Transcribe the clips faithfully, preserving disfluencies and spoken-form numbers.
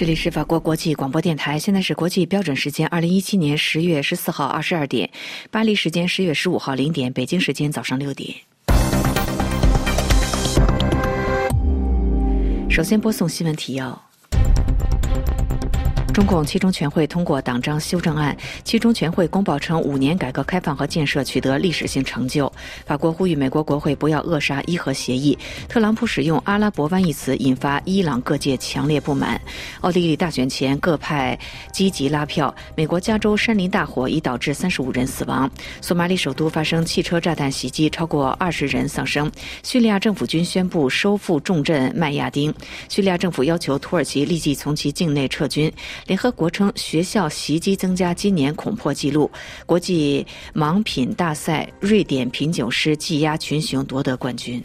这里是法国国际广播电台，现在是国际标准时间二零一七年十月十四号二十二点，巴黎时间十月十五号零点，北京时间早上六点。首先播送新闻提要。中共七中全会通过党章修正案，七中全会公报称五年改革开放和建设取得历史性成就。法国呼吁美国国会不要扼杀伊核协议。特朗普使用阿拉伯湾一词引发伊朗各界强烈不满。奥地利大选前各派积极拉票。美国加州山林大火已导致三十五人死亡。索马里首都发生汽车炸弹袭击，超过二十人丧生。叙利亚政府军宣布收复重镇麦亚丁。叙利亚政府要求土耳其立即从其境内撤军。联合国称学校袭击增加今年恐破纪录。国际盲品大赛，瑞典品酒师技压群雄夺得冠军。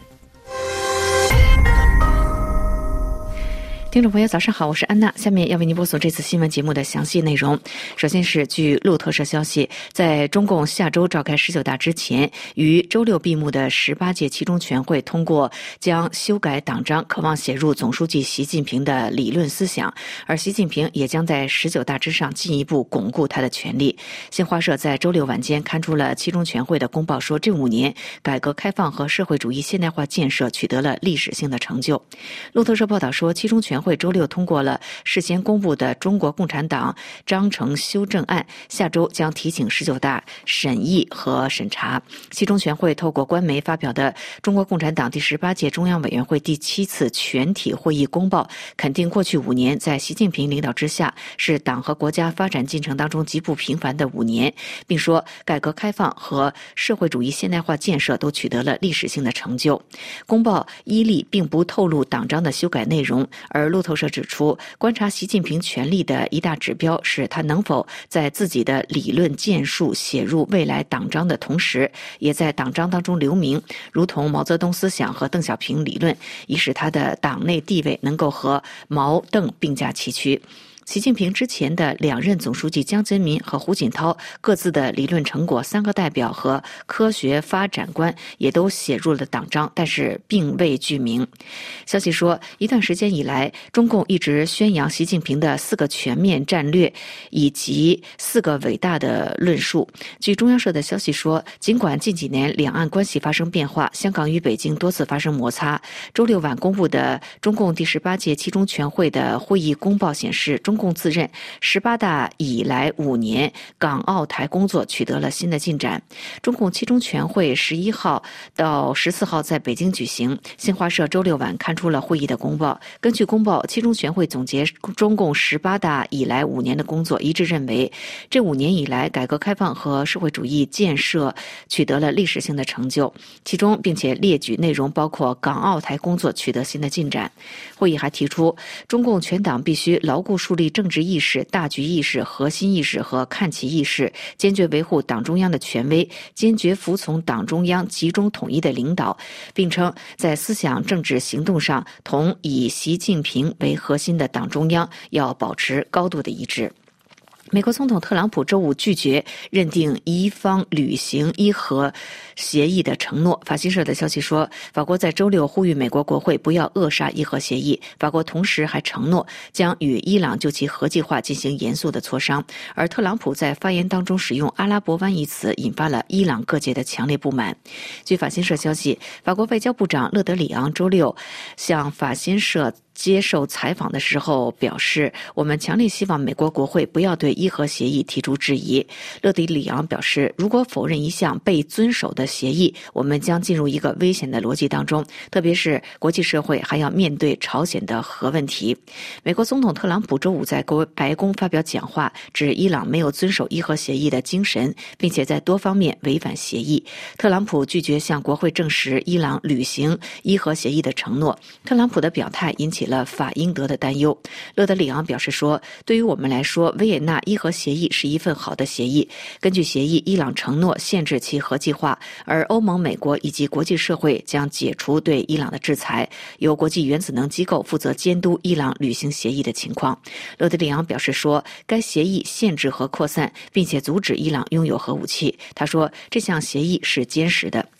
听众朋友早上好，我是安娜，下面要为您播送这次新闻节目的详细内容。首先是据路透社消息，在中共下周召开十九大之前，于周六闭幕的十八届七中全会通过将修改党章，渴望写入总书记习近平的理论思想，而习近平也将在十九大之上进一步巩固他的权力。新华社在周六晚间刊出了七中全会的公报，说这五年改革开放和社会主义现代化建设取得了历史性的成就。路透社报道说，七中全会周六通过了事先公布的中国共产党章程修正案，下周将提请十九大审议和审查。七中全会透过官媒发表的中国共产党第十八届中央委员会第七次全体会议公报，肯定过去五年在习近平领导之下是党和国家发展进程当中极不平凡的五年，并说改革开放和社会主义现代化建设都取得了历史性的成就。公报依例并不透露党章的修改内容，而路透社指出，观察习近平权力的一大指标是他能否在自己的理论建树写入未来党章的同时，也在党章当中留名，如同毛泽东思想和邓小平理论，以使他的党内地位能够和毛邓并驾齐驱。习近平之前的两任总书记江泽民和胡锦涛各自的理论成果、三个代表和科学发展观也都写入了党章，但是并未具名。消息说，一段时间以来，中共一直宣扬习近平的四个全面战略以及四个伟大的论述。据中央社的消息说，尽管近几年两岸关系发生变化，香港与北京多次发生摩擦，周六晚公布的中共第十八届七中全会的会议公报显示，中共自认十八大以来五年港澳台工作取得了新的进展。中共七中全会十一号到十四号在北京举行。新华社周六晚刊出了会议的公报。根据公报，七中全会总结中共十八大以来五年的工作，一致认为这五年以来改革开放和社会主义建设取得了历史性的成就，其中并且列举内容包括港澳台工作取得新的进展。会议还提出，中共全党必须牢固树立政治意识、大局意识、核心意识和看齐意识，坚决维护党中央的权威，坚决服从党中央集中统一的领导，并称在思想政治行动上同以习近平为核心的党中央要保持高度的一致。美国总统特朗普周五拒绝认定伊方履行伊核协议的承诺。法新社的消息说，法国在周六呼吁美国国会不要扼杀伊核协议。法国同时还承诺将与伊朗就其核计划进行严肃的磋商。而特朗普在发言当中使用阿拉伯湾一词，引发了伊朗各界的强烈不满。据法新社消息，法国外交部长勒德里昂周六向法新社接受采访的时候表示，我们强烈希望美国国会不要对伊核协议提出质疑。勒德里昂表示，如果否认一项被遵守的协议，我们将进入一个危险的逻辑当中，特别是国际社会还要面对朝鲜的核问题。美国总统特朗普周五在国白宫发表讲话，指伊朗没有遵守伊核协议的精神，并且在多方面违反协议。特朗普拒绝向国会证实伊朗履行伊核协议的承诺。特朗普的表态引起了法英德的担忧。勒德里昂表示说，对于我们来说，维也纳伊核协议是一份好的协议。根据协议，伊朗承诺限制其核计划，而欧盟、美国以及国际社会将解除对伊朗的制裁，由国际原子能机构负责监督伊朗履行协议的情况。勒德里昂表示说，该协议限制核扩散，并且阻止伊朗拥有核武器。他说，这项协议是坚实的。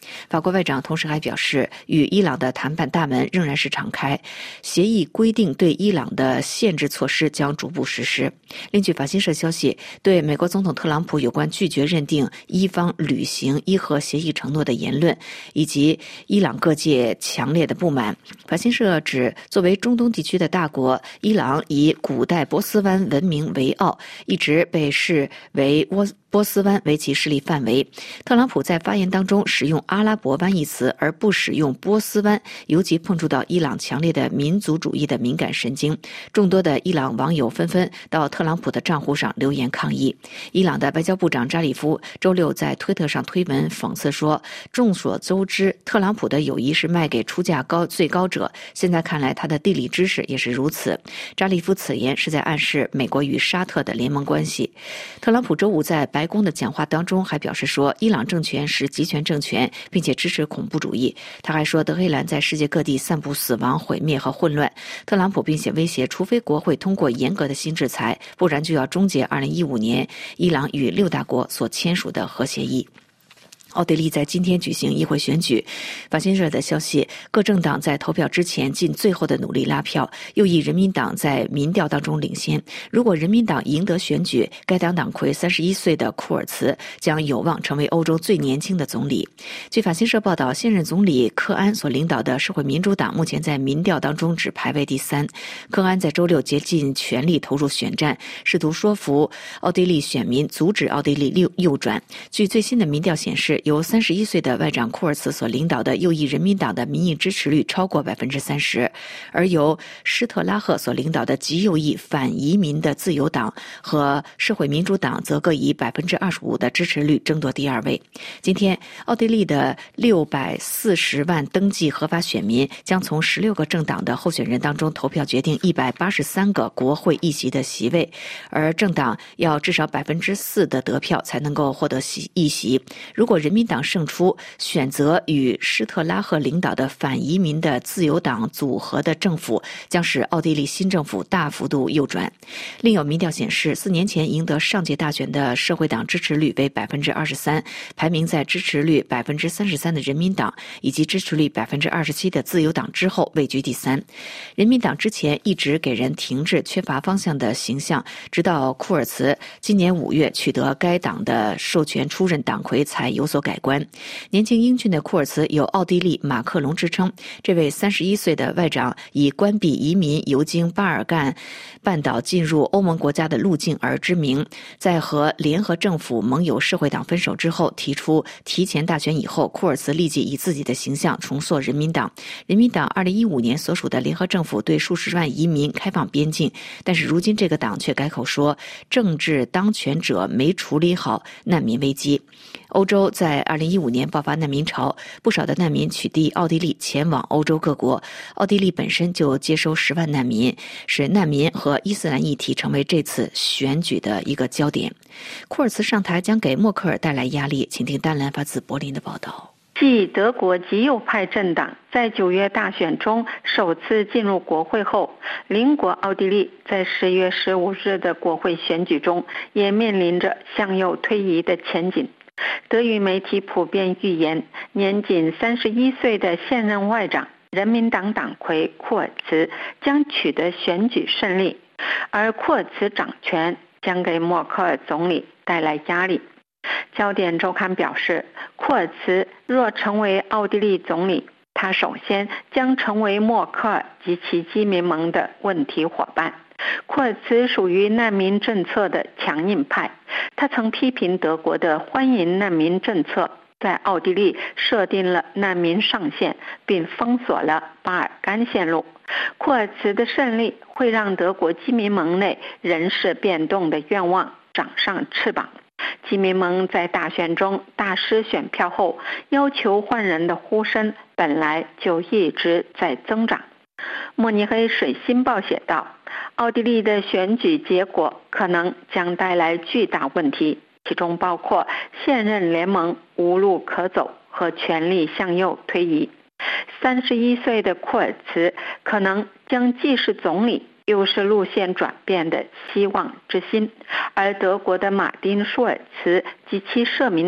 法国外长同时还表示，与伊朗的谈判大门仍然是敞开，协议规定对伊朗的限制措施将逐步实施。另据法新社消息，对美国总统特朗普有关拒绝认定伊方履行伊核协议承诺的言论，以及伊朗各界强烈的不满，法新社指，作为中东地区的大国，伊朗以古代波斯湾闻名为傲，一直被视为波波斯湾为其势力范围。特朗普在发言当中使用阿拉伯湾一词，而不使用波斯湾，尤其碰触到伊朗强烈的民族主义的敏感神经。众多的伊朗网友纷纷到特朗普的账户上留言抗议。伊朗的外交部长扎里夫周六在推特上推文讽刺说，众所周知，特朗普的友谊是卖给出价高最高者，现在看来他的地理知识也是如此。扎里夫此言是在暗示美国与沙特的联盟关系。特朗普周五在白宫的讲话当中还表示说，伊朗政权是极权政权，并且支持恐怖主义。他还说，德黑兰在世界各地散布死亡、毁灭和混乱。特朗普并且威胁，除非国会通过严格的新制裁，不然就要终结二零一五年伊朗与六大国所签署的核协议。奥地利在今天举行议会选举，法新社的消息，各政党在投票之前尽最后的努力拉票。右翼人民党在民调当中领先，如果人民党赢得选举，该党党魁三十一岁的库尔茨将有望成为欧洲最年轻的总理。据法新社报道，现任总理克安所领导的社会民主党目前在民调当中只排位第三。克安在周六竭尽全力投入选战，试图说服奥地利选民阻止奥地利右右转。据最新的民调显示，由三十一岁的外长库尔茨所领导的右翼人民党的民意支持率超过百分之三十，而由施特拉赫所领导的极右翼反移民的自由党和社会民主党则各以百分之二十五的支持率争夺第二位。今天，奥地利的六百四十万登记合法选民将从十六个政党的候选人当中投票决定一百八十三个国会议席的席位，而政党要至少百分之四的得票才能够获得议席。如果人民党胜出，选择与施特拉赫领导的反移民的自由党组合的政府，将使奥地利新政府大幅度右转。另有民调显示，四年前赢得上届大选的社会党支持率为百分之二十三，排名在支持率百分之三十三的人民党以及支持率百分之二十七的自由党之后位居第三。人民党之前一直给人停滞、缺乏方向的形象，直到库尔茨今年五月取得该党的授权出任党魁才有所改观。年轻英俊的库尔茨有奥地利马克龙之称，这位三十一岁的外长以关闭移民游经巴尔干半岛进入欧盟国家的路径而知名。在和联合政府盟友社会党分手之后，提出提前大选以后，库尔茨立即以自己的形象重塑人民党。人民党二零一五年所属的联合政府对数十万移民开放边境，但是如今这个党却改口说，政治当权者没处理好难民危机。欧洲在二零一五年爆发难民潮，不少的难民取缔奥地利前往欧洲各国。奥地利本身就接收十万难民，使难民和伊斯兰议题成为这次选举的一个焦点。库尔茨上台将给默克尔带来压力，请听丹兰发自柏林的报道。 继德国极右派政党在九月大选中首次进入国会后，邻国奥地利在十月十五日的国会选举中也面临着向右推移的前景。德语媒体普遍预言，年仅三十一岁的现任外长人民党党魁库尔茨将取得选举胜利，而库尔茨掌权将给默克尔总理带来压力。焦点周刊表示，库尔茨若成为奥地利总理，他首先将成为默克尔及其基民盟的问题伙伴。库尔茨属于难民政策的强硬派，他曾批评德国的欢迎难民政策，在奥地利设定了难民上限，并封锁了巴尔干线路。库尔茨的胜利会让德国基民盟内人事变动的愿望长上翅膀。基民盟在大选中大失选票后，要求换人的呼声本来就一直在增长。慕尼黑水星报写道，奥地利的选举结果可能将带来巨大问题，其中包括现任联盟无路可走和权力向右推移。三十一岁的库尔茨可能将既是总理又是路线转变的希望之星，而德国的马丁舒尔茨及其社民党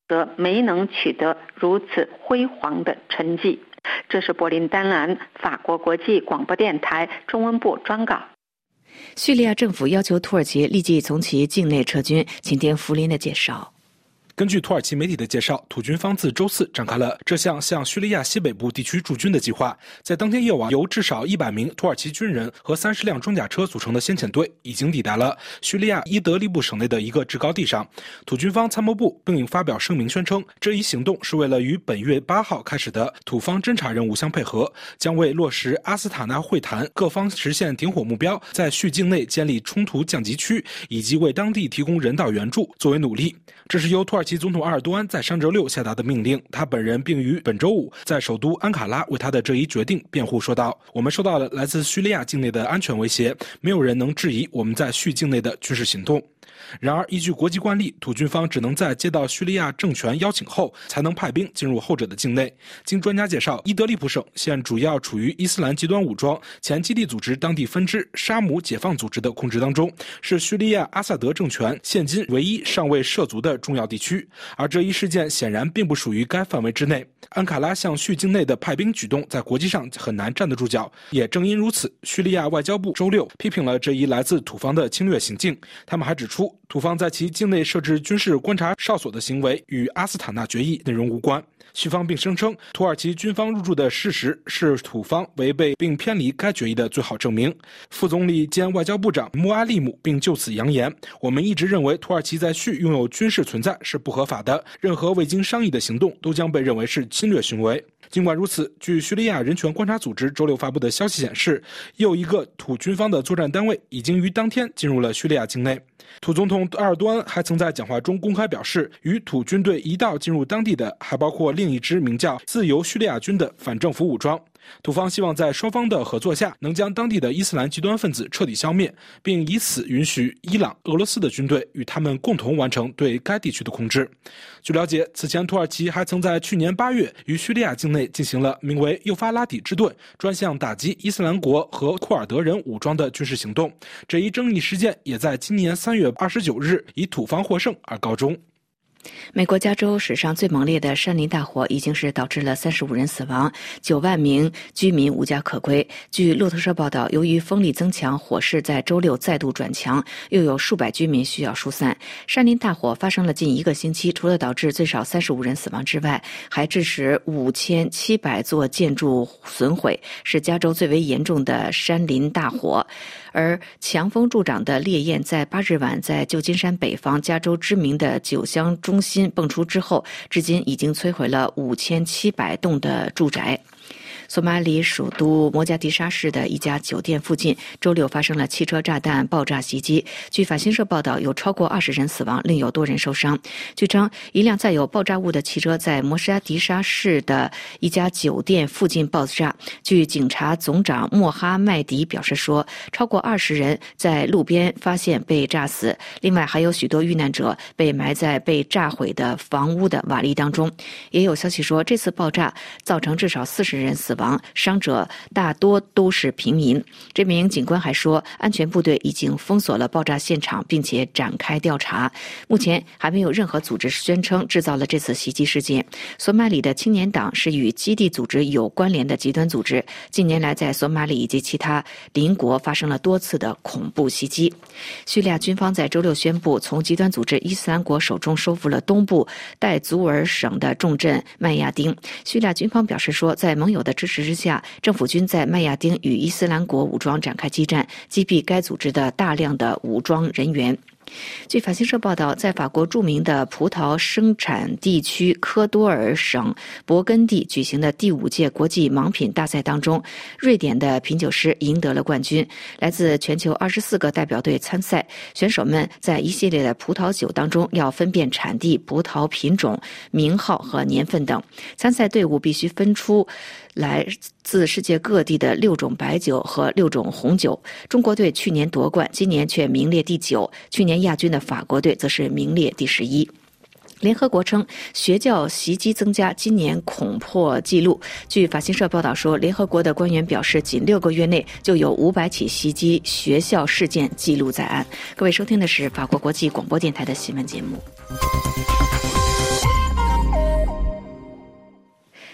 则没能取得如此辉煌的成绩。这是柏林丹兰法国国际广播电台中文部专稿。 叙利亚政府要求土耳其立即从其境内撤军，请听福林的介绍。 根据土耳其媒体的介绍，土军方自周四展开了这项向叙利亚西北部地区驻军的计划。在当天夜晚，由至少一百名土耳其军人和三十辆装甲车组成的先遣队已经抵达了叙利亚伊德利布省内的一个制高地上。土军方参谋部并发表声明宣称，这一行动是为了与本月八号开始的土方侦察任务相配合，将为落实阿斯塔纳会谈各方实现停火目标，在叙境内建立冲突降级区，以及为当地提供人道援助作为努力。这是由土耳其总统阿尔多安在上周六下达的命令，他本人并于本周五在首都安卡拉为他的这一决定辩护，说道：“我们受到了来自叙利亚境内的安全威胁，没有人能质疑我们在叙境内的军事行动。”然而，依据国际惯例，土军方只能在接到叙利亚政权邀请后，才能派兵进入后者的境内。经专家介绍，伊德利卜省现主要处于伊斯兰极端武装前基地组织当地分支沙姆解放组织的控制当中，是叙利亚阿萨德政权现今唯一尚未涉足的重要地区。而这一事件显然并不属于该范围之内。安卡拉向叙境内的派兵举动在国际上很难站得住脚。也正因如此，叙利亚外交部周六批评了这一来自土方的侵略行径。他们还指出，土方在其境内设置军事观察哨所的行为与阿斯塔纳决议内容无关。叙方并声称，土耳其军方入驻的事实是土方违背并偏离该决议的最好证明。副总理兼外交部长穆阿利姆并就此扬言：“我们一直认为土耳其在叙拥有军事存在是不合法的，任何未经商议的行动都将被认为是侵略行为。”尽管如此，据叙利亚人权观察组织周六发布的消息显示，又一个土军方的作战单位已经于当天进入了叙利亚境内。土总统埃尔多安还曾在讲话中公开表示，与土军队一道进入当地的还包括另一支名叫自由叙利亚军的反政府武装。土方希望在双方的合作下，能将当地的伊斯兰极端分子彻底消灭，并以此允许伊朗、俄罗斯的军队与他们共同完成对该地区的控制。据了解，此前土耳其还曾在去年八月于叙利亚境内进行了名为幼发拉底之盾专项打击伊斯兰国和库尔德人武装的军事行动。这一争议事件也在今年三月二十九日以土方获胜而告终。 美国加州史上最猛烈的山林大火已经是导致了三十五人死亡，九万名居民无家可归。据路透社报道，由于风力增强，火势在周六再度转强，又有数百居民需要疏散。山林大火发生了近一个星期，除了导致最少三十五人死亡之外，还致使五千七百座建筑损毁，是加州最为严重的山林大火。而强风助长的烈焰在八日晚在旧金山北方加州知名的酒乡中心蹦出之后，至今已经摧毁了五千七百栋的住宅。索马里首都摩加迪沙市的一家酒店附近周六发生了汽车炸弹爆炸袭击，据法新社报道，有超过二十人死亡，另有多人受伤。据称，一辆载有爆炸物的汽车在摩加迪沙市的一家酒店附近爆炸。据警察总长莫哈麦迪表示说，超过二十人在路边发现被炸死，另外还有许多遇难者被埋在被炸毁的房屋的瓦砾当中。也有消息说，这次爆炸造成至少四十人死亡，伤者大多都是平民。这名警官还说，安全部队已经封锁了爆炸现场，并且展开调查。目前还没有任何组织宣称制造了这次袭击事件。索马里的青年党是与基地组织有关联的极端组织，近年来在索马里以及其他邻国发生了多次的恐怖袭击。叙利亚军方在周六宣布，从极端组织伊斯兰国手中收复了东部戴族尔省的重镇麦亚丁。叙利亚军方表示说，在盟友的支持之下，政府军在麦亚丁与伊斯兰国武装展开激战，击毙该组织的大量的武装人员。据法新社报道，在法国著名的葡萄生产地区科多尔省勃艮第举行的第五届国际盲品大赛当中，瑞典的品酒师赢得了冠军。来自全球二十四个代表队参赛，选手们在一系列的葡萄酒当中要分辨产地、葡萄品种、名号和年份等。参赛队伍必须分出来自世界各地的六种白酒和六种红酒。中国队去年夺冠，今年却名列第九，去年亚军的法国队则是名列第十一。联合国称，学校袭击增加，今年恐破纪录。据法新社报道说，联合国的官员表示，仅六个月内就有五百起袭击学校事件记录在案。各位收听的是法国国际广播电台的新闻节目。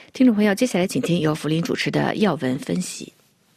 听众朋友，接下来请听由福林主持的要闻分析。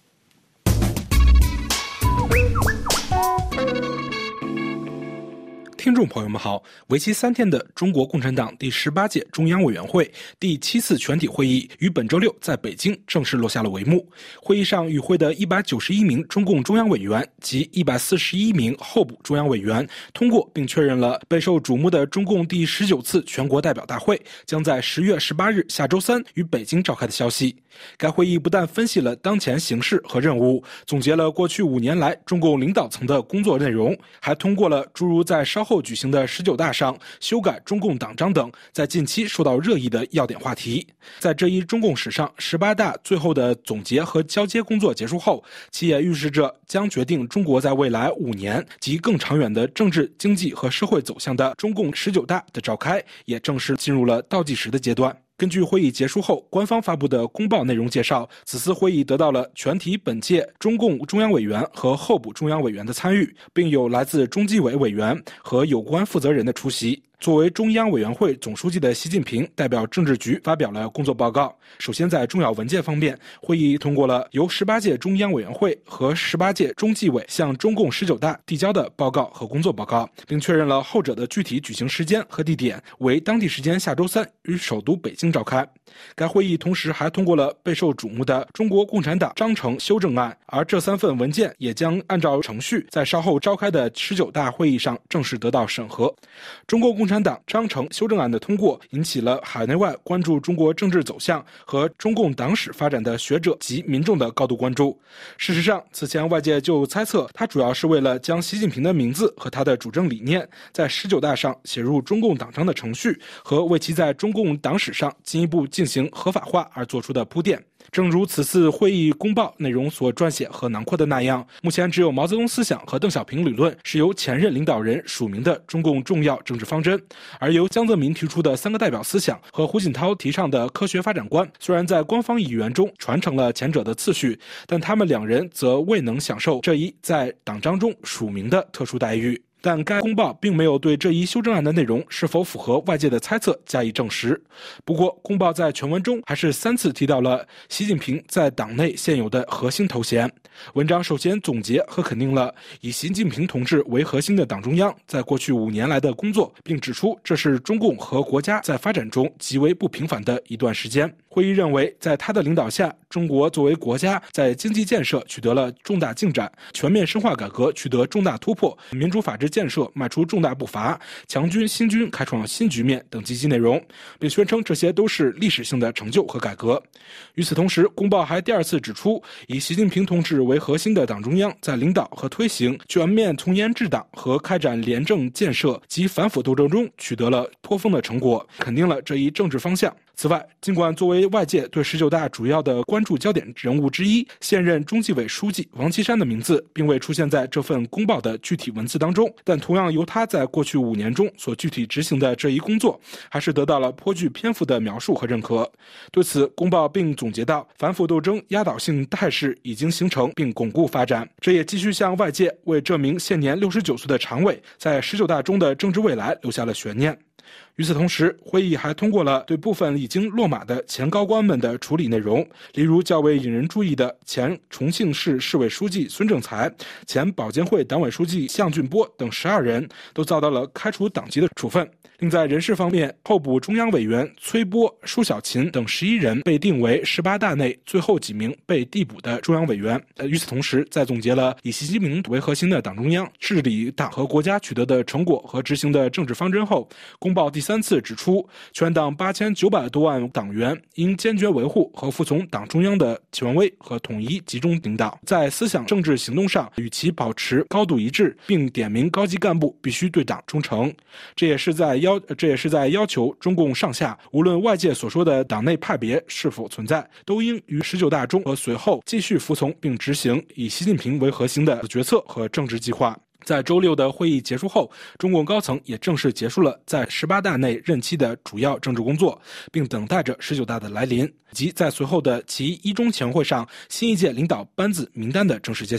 听众朋友们好，为期三天的中国共产党第十八届中央委员会第七次全体会议于本周六在北京正式落下了帷幕。会议上与会的一百九十一名中共中央委员及一百四十一名候补中央委员通过并确认了备受瞩目的中共第十九次全国代表大会将在十月十八日下周三于北京召开的消息。该会议不但分析了当前形势和任务，总结了过去五年来中共领导层的工作内容，还通过了诸如在稍后举行的十九大上修改中共党章等在近期受到热议的要点话题。在这一中共史上十八大最后的总结和交接工作结束后，其也预示着将决定中国在未来五年及更长远的政治、经济和社会走向的中共十九大的召开也正式进入了倒计时的阶段。根据会议结束后官方发布的公报内容介绍，此次会议得到了全体本届中共中央委员和候补中央委员的参与，并有来自中纪委委员和有关负责人的出席。作为中央委员会总书记的习近平代表政治局发表了工作报告。首先在重要文件方面，会议通过了由十八届中央委员会和十八届中纪委向中共十九大递交的报告和工作报告，并确认了后者的具体举行时间和地点为当地时间下周三于首都北京召开。该会议同时还通过了备受瞩目的中国共产党章程修正案，而这三份文件也将按照程序在稍后召开的十九大会议上正式得到审核。中国共产党章程修正案的通过引起了海内外关注中国政治走向和中共党史发展的学者及民众的高度关注。事实上，此前外界就猜测他主要是为了将习近平的名字和他的主政理念在十九大上写入中共党章的程序，和为其在中共党史上进一步进行合法化而做出的铺垫。正如此次会议公报内容所撰写和囊括的那样，目前只有毛泽东思想和邓小平理论是由前任领导人署名的中共重要政治方针，而由江泽民提出的三个代表思想和胡锦涛提倡的科学发展观，虽然在官方语言中传承了前者的次序，但他们两人则未能享受这一在党章中署名的特殊待遇。但该公报并没有对这一修正案的内容是否符合外界的猜测加以证实。不过，公报在全文中还是三次提到了习近平在党内现有的核心头衔。文章首先总结和肯定了以习近平同志为核心的党中央在过去五年来的工作，并指出这是中共和国家在发展中极为不平凡的一段时间。会议认为，在他的领导下，中国作为国家在经济建设取得了重大进展，全面深化改革取得重大突破，民主法治建设迈出重大步伐，强军新军开创新局面等积极内容，并宣称这些都是历史性的成就和改革。与此同时，公报还第二次指出，以习近平同志为核心的党中央在领导和推行全面从严治党和开展廉政建设及反腐斗争中取得了颇丰的成果，肯定了这一政治方向。此外，尽管作为外界对十九大主要的关注焦点人物之一，现任中纪委书记王岐山的名字并未出现在这份公报的具体文字当中，但同样由他在过去五年中所具体执行的这一工作，还是得到了颇具篇幅的描述和认可。对此，公报并总结到，反腐斗争压倒性态势已经形成并巩固发展，这也继续向外界为这名现年六十九岁的常委在十九大中的政治未来留下了悬念。与此同时，会议还通过了对部分已经落马的前高官们的处理内容，例如较为引人注意的前重庆市市委书记孙政才、前保监会党委书记项俊波等十二人都遭到了开除党籍的处分。另在人事方面，候补中央委员崔波、舒小琴等十一人被定为十八大内最后几名被递补的中央委员。与此同时，在总结了以习近平为核心的党中央治理党和国家取得的成果和执行的政治方针后，公报第三次指出，全党八千九百多万党员应坚决维护和服从党中央的权威和统一集中领导，在思想政治行动上与其保持高度一致，并点名高级干部必须对党忠诚。这也是在要这也是在要求中共上下，无论外界所说的党内派别是否存在，都应于十九大中和随后继续服从并执行以习近平为核心的决策和政治计划。在周六的会议结束后，中共高层也正式结束了在十八大内任期的主要政治工作，并等待着十九大的来临，及在随后的其一中全会上新一届领导班子名单的正式揭晓。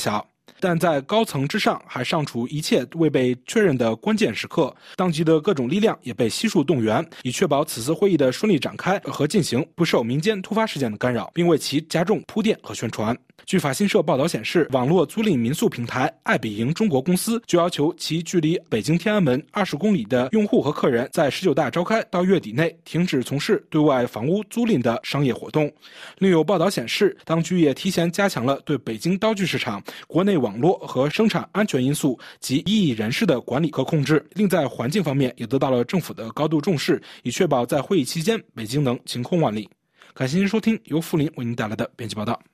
但在高层之上还尚处一切未被确认的关键时刻，当局的各种力量也被悉数动员，以确保此次会议的顺利展开和进行不受民间突发事件的干扰，并为其加重铺垫和宣传。据法新社报道显示，网络租赁民宿平台爱彼迎中国公司就要求其距离北京天安门二十公里的用户和客人在十九大召开到月底内停止从事对外房屋租赁的商业活动。另有报道显示，当局也提前加强了对北京刀具市场、国内网络和生产安全因素及异议人士的管理和控制，另在环境方面也得到了政府的高度重视，以确保在会议期间北京能晴空万里。感谢您收听由付林为您带来的编辑报道。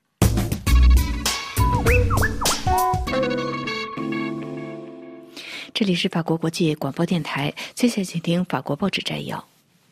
这里是法国国际广播电台，接下来请听法国报纸摘要。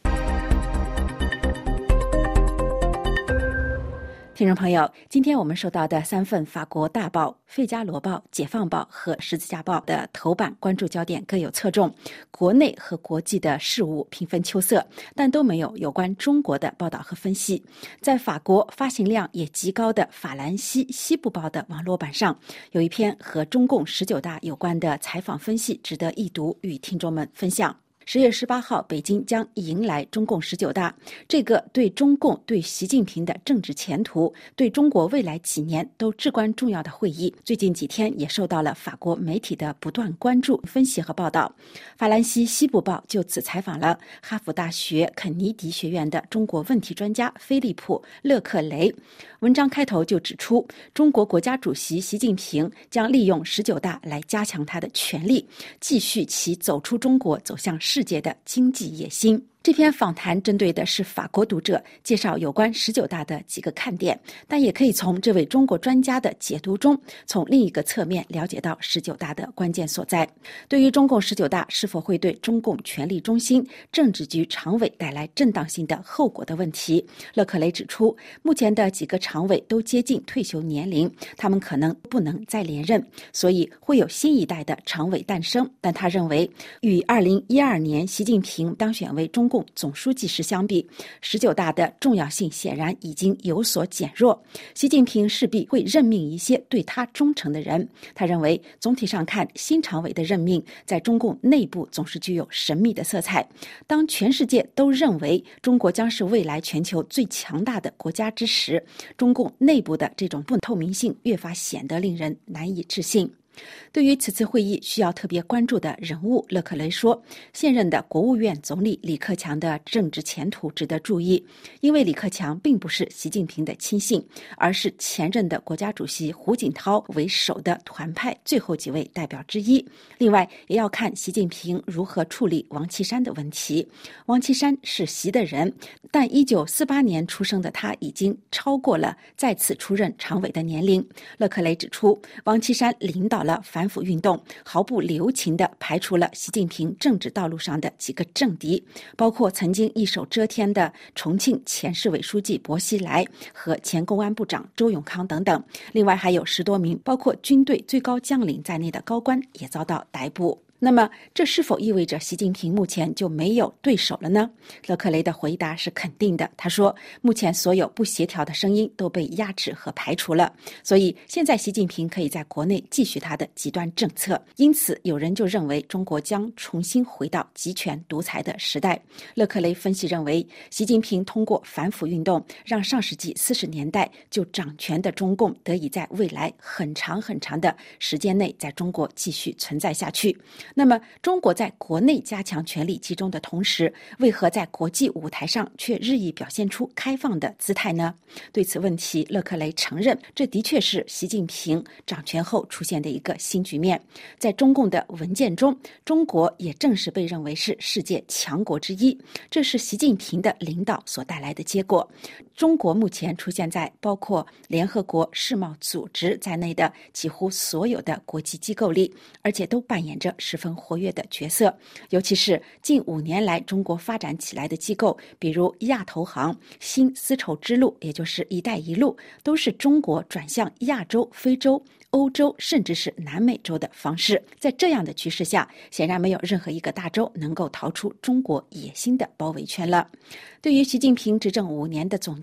听众朋友，今天我们收到的三份法国大报《费加罗报》、《解放报》和《十字架报》的头版关注焦点各有侧重，国内和国际的事务平分秋色，但都没有有关中国的报道和分析。在法国发行量也极高的法兰西西部报的网络版上，有一篇和中共十九大有关的采访分析，值得一读，与听众们分享。十月十八号，北京将迎来中共十九大，这个对中共、对习近平的政治前途、对中国未来几年都至关重要的会议，最近几天也受到了法国媒体的不断关注、分析和报道。法兰西西部报就此采访了哈佛大学肯尼迪学院的中国问题专家菲利普·勒克雷。文章开头就指出，中国国家主席习近平将利用十九大来加强他的权力，继续其走出中国走向世界的经济野心。这篇访谈针对的是法国读者，介绍有关十九大的几个看点，但也可以从这位中国专家的解读中，从另一个侧面了解到十九大的关键所在。对于中共十九大是否会对中共权力中心、政治局常委带来震荡性的后果的问题，勒克雷指出，目前的几个常委都接近退休年龄，他们可能不能再连任，所以会有新一代的常委诞生。但他认为，与二零一二年习近平当选为中共总书记时相比，十九大的重要性显然已经有所减弱。习近平势必会任命一些对他忠诚的人。他认为，总体上看，新常委的任命在中共内部总是具有神秘的色彩。当全世界都认为中国将是未来全球最强大的国家之时，中共内部的这种不透明性越发显得令人难以置信。对于此次会议需要特别关注的人物，勒克雷说，现任的国务院总理李克强的政治前途值得注意，因为李克强并不是习近平的亲信，而是前任的国家主席胡锦涛为首的团派最后几位代表之一。另外，也要看习近平如何处理王岐山的问题。王岐山是习的人，但一九四八年出生的他已经超过了再次出任常委的年龄。勒克雷指出，王岐山领导了反腐运动，毫不留情地排除了习近平政治道路上的几个政敌，包括曾经一手遮天的重庆前市委书记薄熙来和前公安部长周永康等等。另外还有十多名包括军队最高将领在内的高官也遭到逮捕。那么这是否意味着习近平目前就没有对手了呢？勒克雷的回答是肯定的。他说，目前所有不协调的声音都被压制和排除了，所以现在习近平可以在国内继续他的极端政策。因此有人就认为中国将重新回到集权独裁的时代。勒克雷分析认为，习近平通过反腐运动让上世纪四十年代就掌权的中共得以在未来很长很长的时间内在中国继续存在下去。那么中国在国内加强权力集中的同时，为何在国际舞台上却日益表现出开放的姿态呢？对此问题，勒克雷承认，这的确是习近平掌权后出现的一个新局面。在中共的文件中，中国也正是被认为是世界强国之一，这是习近平的领导所带来的结果。中国目前出现在包括联合国世贸组织在内的几乎所有的国际机构里，而且都扮演着十分活跃的角色。尤其是近五年来中国发展起来的机构，比如亚投行、新丝绸之路，也就是一带一路，都是中国转向亚洲、非洲、欧洲甚至是南美洲的方式。在这样的局势下，显然没有任何一个大洲能够逃出中国野心的包围圈了。对于习近平执政五年的总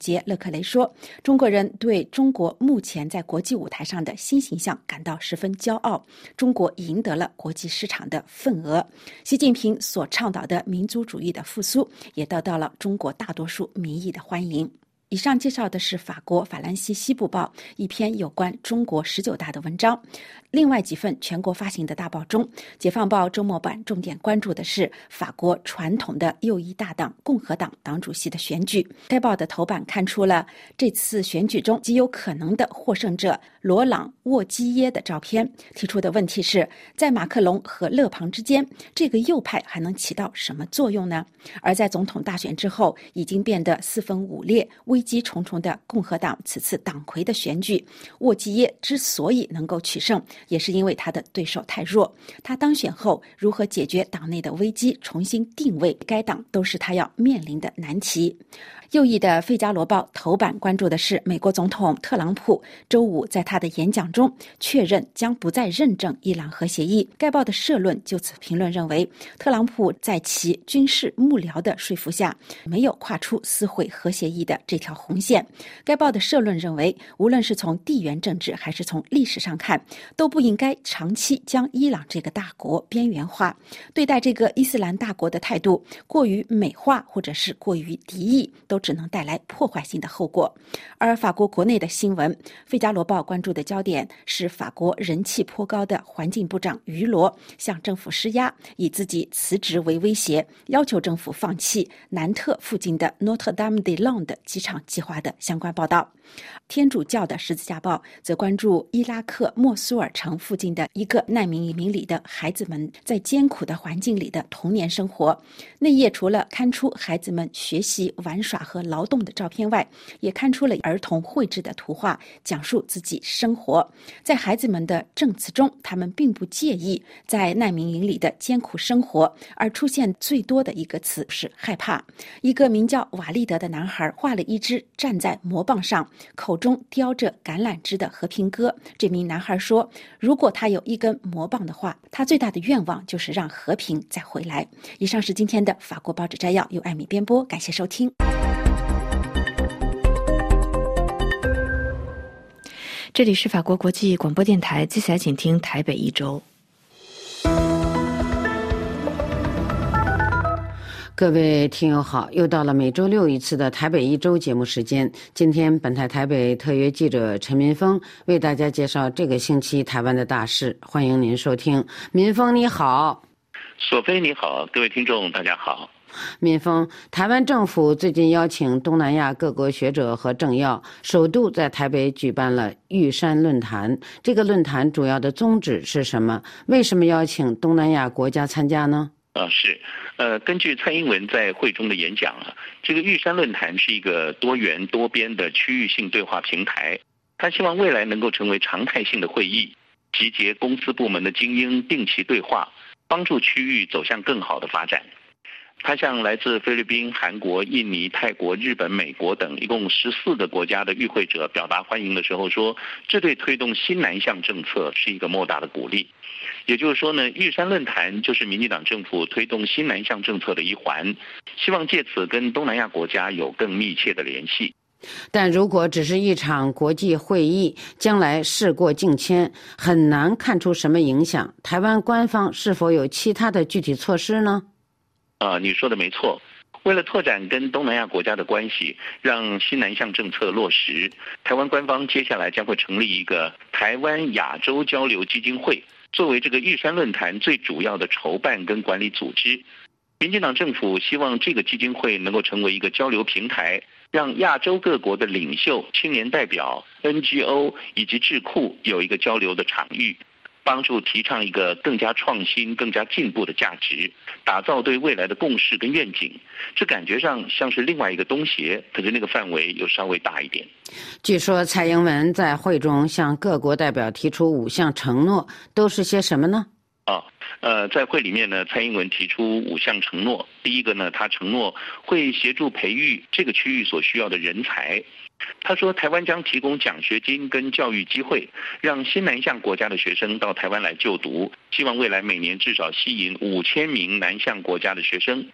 杰勒克雷说，中国人对中国目前在国际舞台上的新形象感到十分骄傲，中国赢得了国际市场的份额。习近平所倡导的民族主义的复苏也得到了中国大多数民意的欢迎。以上介绍的是法国法兰西西部报一篇有关中国十九大的文章。另外几份全国发行的大报中，解放报周末版重点关注的是法国传统的右翼大党共和党党主席的选举。该报的头版看出了这次选举中极有可能的获胜者罗朗·沃基耶的照片，提出的问题是，在马克龙和勒庞之间，这个右派还能起到什么作用呢？而在总统大选之后已经变得四分五裂、危机重重的共和党此次党魁的选举，沃基耶之所以能够取胜，也是因为他的对手太弱。他当选后如何解决党内的危机，重新定位该党，都是他要面临的难题。右翼的《费加罗报》头版关注的是美国总统特朗普周五在他的演讲中确认将不再认证伊朗核协议。该报的社论就此评论认为，特朗普在其军事幕僚的说服下，没有跨出撕毁核协议的这条红线。该报的社论认为，无论是从地缘政治还是从历史上看，都不应该长期将伊朗这个大国边缘化。对待这个伊斯兰大国的态度过于美化或者是过于敌意，都只能带来破坏性的后果。而法国国内的新闻，《费加罗报》关注的焦点是法国人气颇高的环境部长于罗向政府施压，以自己辞职为威胁，要求政府放弃南特附近的 Notre Dame des Landes 机场计划的相关报道。天主教的十字架报则关注伊拉克莫苏尔城附近的一个难民营里的孩子们在艰苦的环境里的童年生活。内页除了看出孩子们学习、玩耍和劳动的照片外，也看出了儿童绘制的图画，讲述自己生活。在孩子们的证词中，他们并不介意在难民营里的艰苦生活，而出现最多的一个词是害怕。一个名叫瓦利德的男孩画了一只站在魔棒上，口中叼着橄榄枝的和平鸽。这名男孩说，如果他有一根魔棒的话，他最大的愿望就是让和平再回来。以上是今天的法国报纸摘要，由艾米编播，感谢收听。 这里是法国国际广播电台，接下来请听台北一周。 各位听友好，又到了每周六一次的台北一周节目时间。今天本台台北特约记者陈民峰为大家介绍这个星期台湾的大事，欢迎您收听。民峰你好。 索菲你好，各位听众大家好。 民峰，台湾政府最近邀请东南亚各国学者和政要首度在台北举办了玉山论坛，这个论坛主要的宗旨是什么？为什么邀请东南亚国家参加呢？ 啊，是，呃，根据蔡英文在会中的演讲啊，这个玉山论坛是一个多元多边的区域性对话平台，他希望未来能够成为常态性的会议，集结公司部门的精英定期对话，帮助区域走向更好的发展。他向来自菲律宾、韩国、印尼、泰国、日本、美国等一共十四个国家的与会者表达欢迎的时候说，这对推动新南向政策是一个莫大的鼓励。也就是说呢，玉山论坛就是民进党政府推动新南向政策的一环，希望借此跟东南亚国家有更密切的联系。 但如果只是一场国际会议，将来事过境迁，很难看出什么影响。台湾官方是否有其他的具体措施呢？ 啊，你说的没错。为了拓展跟东南亚国家的关系，让新南向政策落实，台湾官方接下来将会成立一个台湾亚洲交流基金会，作为这个玉山论坛最主要的筹办跟管理组织。民进党政府希望这个基金会能够成为一个交流平台，让亚洲各国的领袖、青年代表、N G O 以及智库有一个交流的场域，帮助提倡一个更加创新、更加进步的价值，打造对未来的共识跟愿景。这感觉上像是另外一个东协，可是那个范围又稍微大一点。 据说蔡英文在会中向各国代表提出五项承诺，都是些什么呢？ 啊，呃，在会里面呢，蔡英文提出五项承诺。第一个呢，他承诺会协助培育这个区域所需要的人才。他说，台湾将提供奖学金跟教育机会，让新南向国家的学生到台湾来就读，希望未来每年至少吸引五千名南向国家的学生。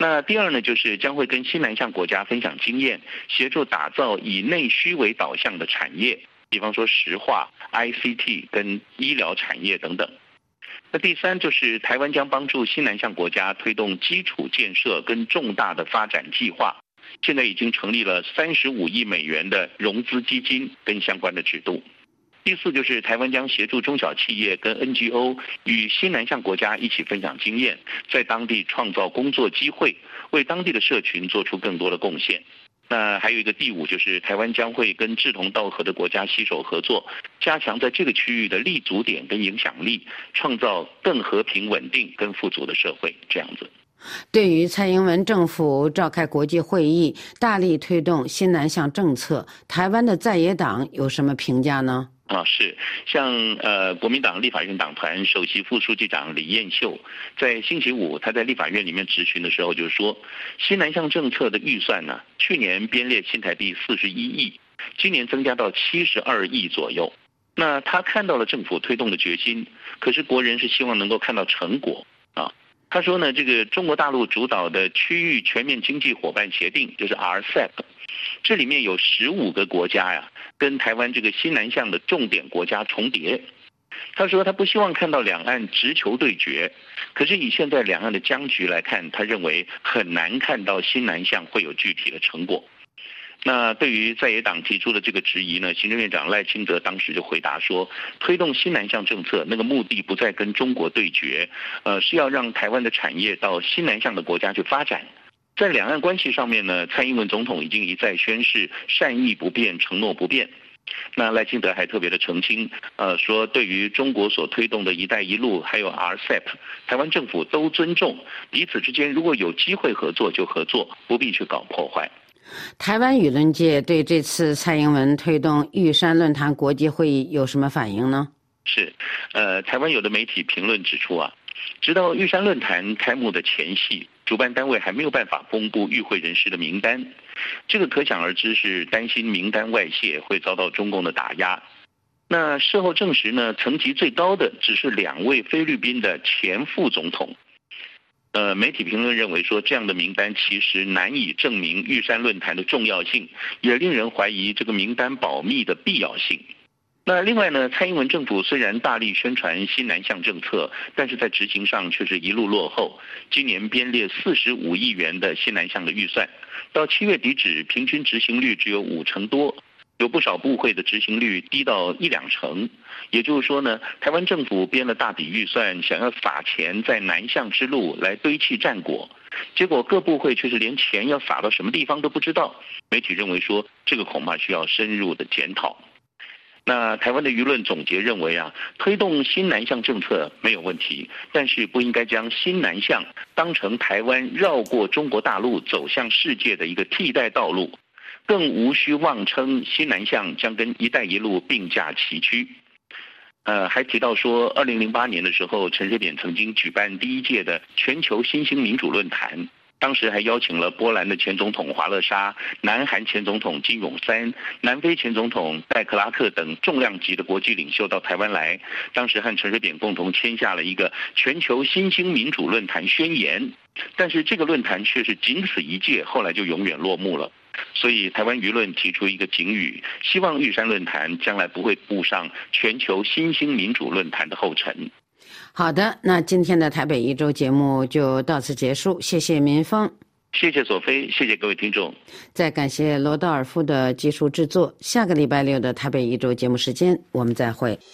那第二呢，就是将会跟西南向国家分享经验，协助打造以内需为导向的产业，比方说石化、I C T 跟医疗产业等等。那第三就是台湾将帮助西南向国家推动基础建设跟重大的发展计划，现在已经成立了三十五亿美元的融资基金跟相关的制度。第四就是台湾将协助中小企业跟 N G O 与西南向国家一起分享经验，在当地创造工作机会，为当地的社群做出更多的贡献。那还有一个第五就是台湾将会跟志同道合的国家携手合作，加强在这个区域的立足点跟影响力，创造更和平稳定跟富足的社会，这样子。 对于蔡英文政府召开国际会议，大力推动新南向政策，台湾的在野党有什么评价呢？ 啊，是像呃国民党立法院党团首席副书记长李彦秀，在星期五他在立法院里面质询的时候就说，新南向政策的预算呢，去年编列新台币四十一亿，今年增加到七十二亿左右。那他看到了政府推动的决心，可是国人是希望能够看到成果啊。他说呢，这个中国大陆主导的区域全面经济伙伴协定，就是 R C E P， 这里面有十五个国家呀，跟台湾这个西南向的重点国家重叠。他说他不希望看到两岸直球对决，可是以现在两岸的僵局来看，他认为很难看到西南向会有具体的成果。那对于在野党提出的这个质疑呢，行政院长赖清德当时就回答说，推动西南向政策那个目的不再跟中国对决，呃，是要让台湾的产业到西南向的国家去发展。在两岸关系上面呢，蔡英文总统已经一再宣示善意不变，承诺不变。那赖清德还特别的澄清，呃，说对于中国所推动的一带一路还有 R C E P， 台湾政府都尊重，彼此之间如果有机会合作就合作，不必去搞破坏。 台湾舆论界对这次蔡英文推动玉山论坛国际会议有什么反应呢？ 是，呃，台湾有的媒体评论指出啊，直到玉山论坛开幕的前夕，主办单位还没有办法公布与会人士的名单，这个可想而知是担心名单外泄会遭到中共的打压。那事后证实呢，层级最高的只是两位菲律宾的前副总统。呃，媒体评论认为说，这样的名单其实难以证明玉山论坛的重要性，也令人怀疑这个名单保密的必要性。那另外呢，蔡英文政府虽然大力宣传新南向政策，但是在执行上却是一路落后。今年编列四十五亿元的新南向的预算，到七月底止，平均执行率只有五成多。有不少部会的执行率低到一两成，也就是说呢，台湾政府编了大笔预算，想要撒钱在南向之路来堆砌战果，结果各部会却是连钱要撒到什么地方都不知道。媒体认为说，这个恐怕需要深入的检讨。那台湾的舆论总结认为啊，推动新南向政策没有问题，但是不应该将新南向当成台湾绕过中国大陆走向世界的一个替代道路。更无需妄称西南向将跟一带一路并驾齐驱。呃，还提到说，二零零八年的时候，陈水扁曾经举办第一届的全球新兴民主论坛，当时还邀请了波兰的前总统华勒沙、南韩前总统金泳三、南非前总统戴克拉克等重量级的国际领袖到台湾来，当时和陈水扁共同签下了一个全球新兴民主论坛宣言。但是这个论坛却是仅此一届，后来就永远落幕了。所以台湾舆论提出一个警语，希望玉山论坛将来不会步上全球新兴民主论坛的后尘。 好的，那今天的台北一周节目就到此结束，谢谢民峰， 谢谢索菲，谢谢各位听众， 再感谢罗道尔夫的技术制作。下个礼拜六的台北一周节目时间，我们再会。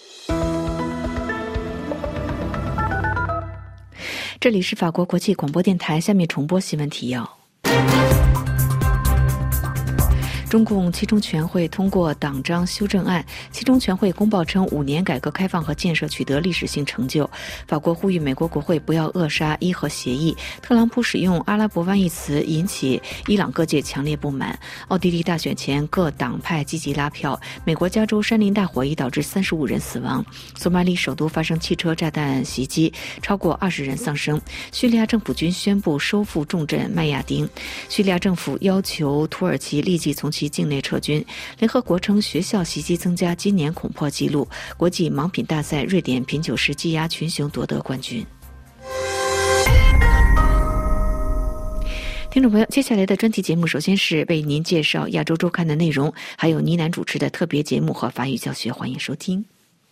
这里是法国国际广播电台，下面重播新闻提要。中共七中全会通过党章修正案，七中全会公报称五年改革开放和建设取得历史性成就。法国呼吁美国国会不要扼杀伊核协议。特朗普使用阿拉伯湾一词引起伊朗各界强烈不满。奥地利大选前各党派积极拉票。美国加州山林大火已导致三十五人死亡。索马里首都发生汽车炸弹袭击，超过二十人丧生。叙利亚政府军宣布收复重镇麦亚丁。叙利亚政府要求土耳其立即从其境内撤军。联合国称学校袭击增加今年恐破纪录。国际盲品大赛，瑞典品酒师技压群雄夺得冠军。 听众朋友，接下来的专题节目首先是为您介绍亚洲周刊的内容，还有倪楠主持的特别节目和法语教学，欢迎收听。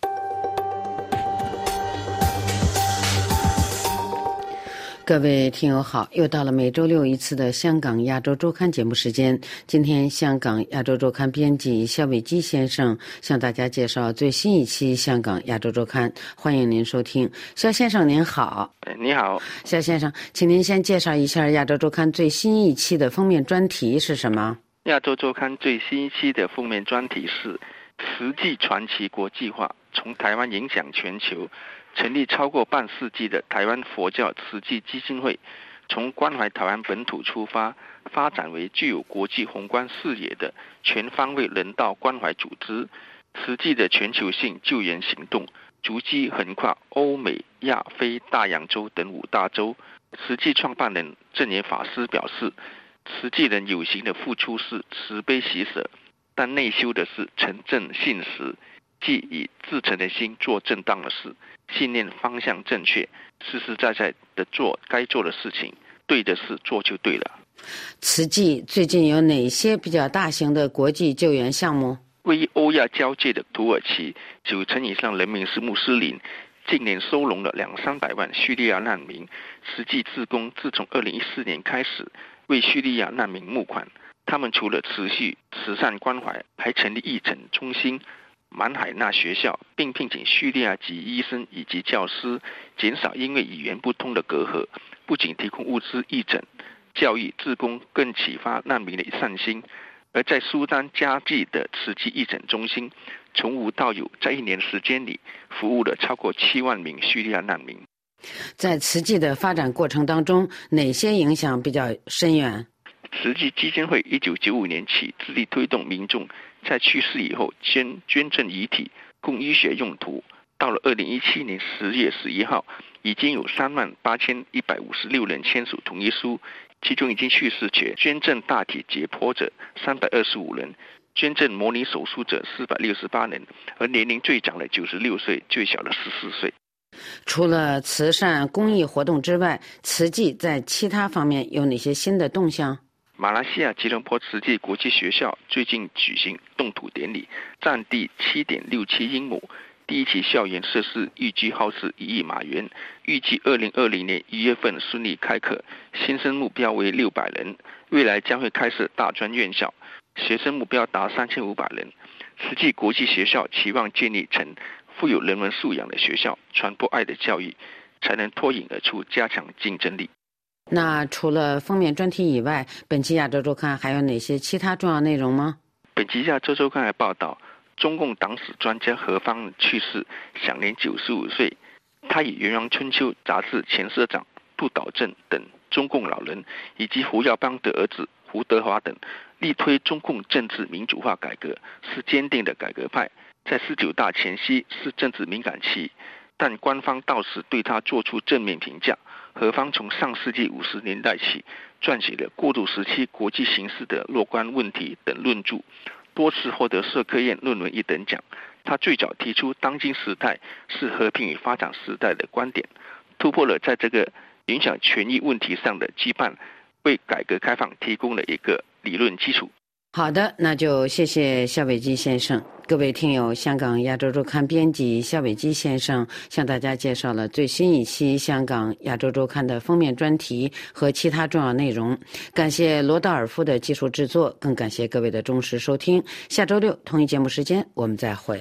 各位听友好，又到了每周六一次的香港亚洲周刊节目时间。今天香港亚洲周刊编辑肖伟基先生向大家介绍最新一期香港亚洲周刊，欢迎您收听。肖先生您好。 你好。 肖先生，请您先介绍一下亚洲周刊最新一期的封面专题是什么？ 亚洲周刊最新一期的封面专题是慈济传奇国际化，从台湾影响全球。成立超过半世纪的台湾佛教慈济基金会，从关怀台湾本土出发，发展为具有国际宏观视野的全方位人道关怀组织。慈济的全球性救援行动足迹横跨欧美、亚非、大洋洲等五大洲。慈济创办人正言法师表示，慈济人有形的付出是慈悲喜舍，但内修的是诚正信实，即以至诚的心做正当的事，信念方向正确，实实在在的做该做的事情，对的事做就对了。 慈济最近有哪些比较大型的国际救援项目？ 位于欧亚交界的土耳其，九成以上人民是穆斯林，近年收容了两三百万叙利亚难民。慈济志工自从二零一四年开始为叙利亚难民募款，他们除了持续慈善关怀，还成立义诊中心、满海纳学校，并聘请叙利亚籍医生以及教师，减少因为语言不通的隔阂。不仅提供物资义诊、教育、志工，更启发难民的善心。而在苏丹加济的慈济义诊中心，从无到有，在一年时间里服务了超过七万名叙利亚难民。 在慈济的发展过程当中，哪些影响比较深远？ 慈济基金会一九九五年起致力推动民众在去世以后捐捐赠遗体供医学用途。到了二零一七年十月十一号，已经有三万八千一百五十六人签署同意书，其中已经去世且捐赠大体解剖者三百二十五人，捐赠模拟手术者四百六十八人，而年龄最长的九十六岁，最小的十四岁。 除了慈善公益活动之外，慈济在其他方面有哪些新的动向？ 马来西亚吉隆坡慈济国际学校最近举行动土典礼，占地 七点六七英亩，第一期校园设施预计耗资一亿马元，预计二零二零年一月份顺利开课，新生目标为六百人，未来将会开设大专院校，学生目标达三千五百人。慈济国际学校期望建立成富有人文素养的学校，传播爱的教育，才能脱颖而出，加强竞争力。 那除了封面专题以外，本期亚洲周刊还有哪些其他重要内容吗？ 本期亚洲周刊还报道，中共党史专家何方去世，享年九十五岁。他以《元阳春秋》杂志前社长杜导正等中共老人，以及胡耀邦的儿子胡德华等，力推中共政治民主化改革，是坚定的改革派。在十九大前夕是政治敏感期，但官方倒是对他做出正面评价。何方从上世纪五十年代起撰写了过渡时期国际形势的若干问题等论著，多次获得社科院论文一等奖。他最早提出当今时代是和平与发展时代的观点，突破了在这个影响权益问题上的羁绊，为改革开放提供了一个理论基础。 好的，那就谢谢肖伟基先生。各位听友，香港亚洲周刊编辑肖伟基先生向大家介绍了最新一期香港亚洲周刊的封面专题和其他重要内容。感谢罗道尔夫的技术制作，更感谢各位的忠实收听。下周六同一节目时间我们再会。